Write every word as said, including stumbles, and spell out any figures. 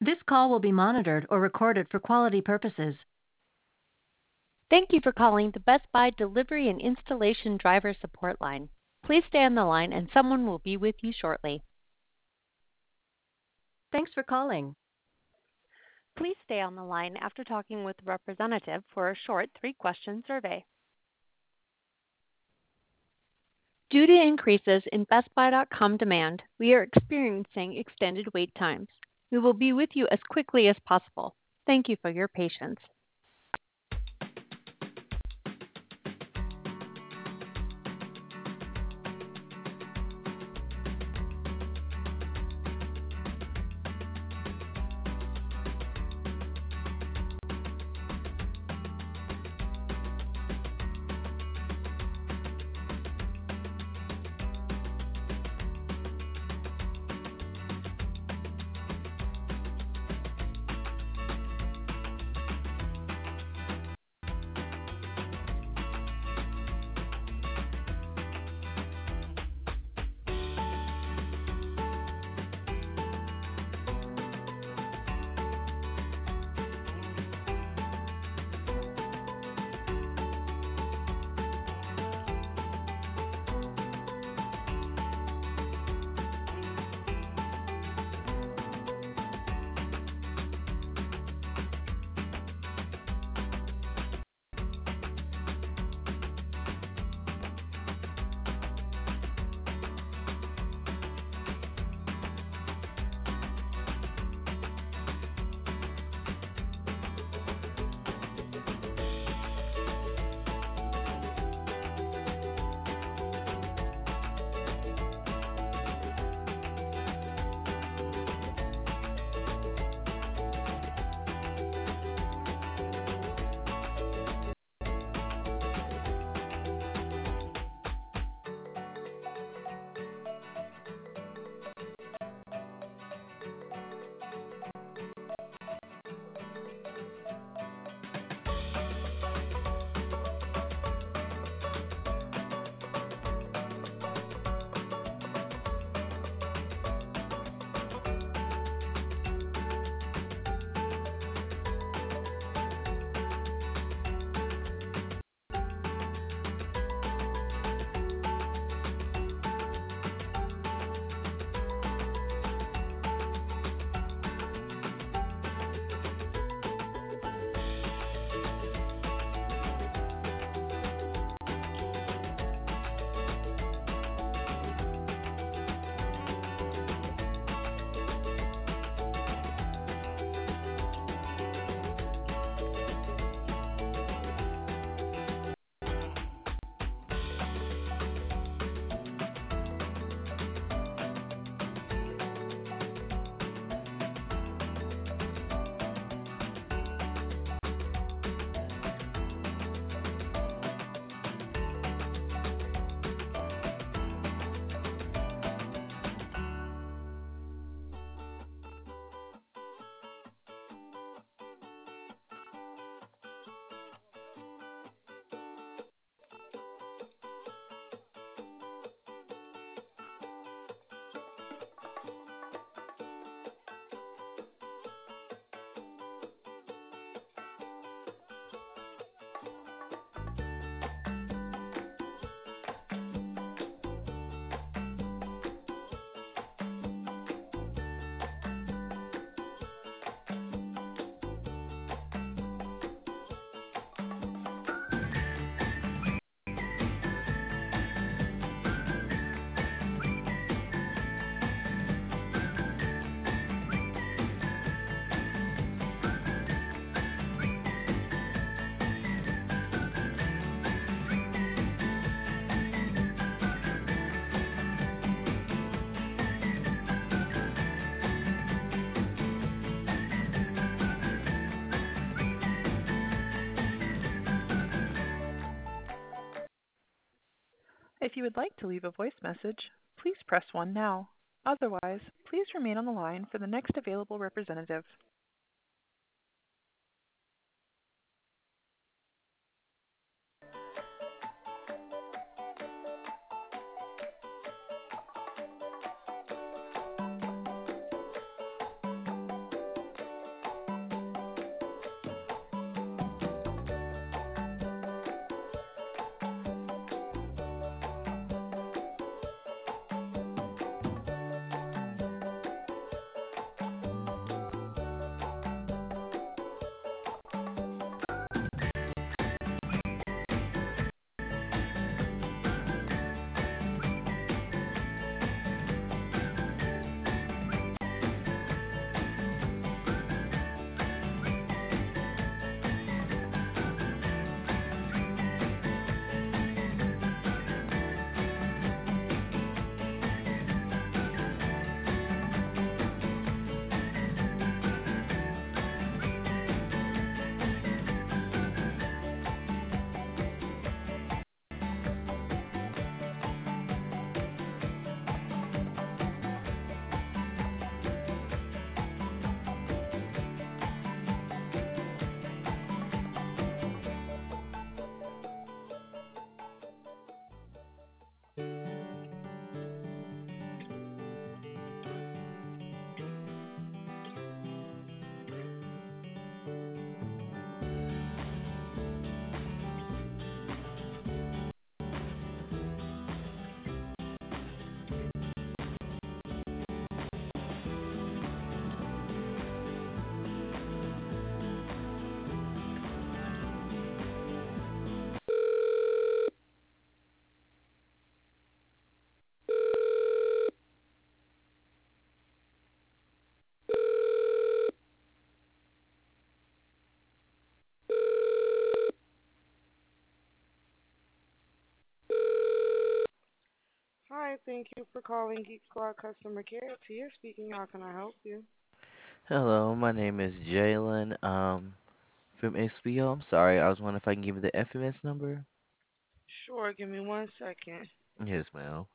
This call will be monitored or recorded for quality purposes. Thank you for calling the Best Buy Delivery and Installation Driver Support Line. Please stay on the line and someone will be with you shortly. Thanks for calling. Please stay on the line after talking with a representative for a short three-question survey. Due to increases in Best Buy dot com demand, we are experiencing extended wait times. We will be with you as quickly as possible. Thank you for your patience. If you would like to leave a voice message, please press one now. Otherwise, please remain on the line for the next available representative. Thank you for calling Geek Squad customer care. Tia speaking. How can I help you? Hello, my name is Jalen, um, from H B O. I'm sorry, I was wondering if I can give you the F M S number. Sure, give me one second. Yes, ma'am.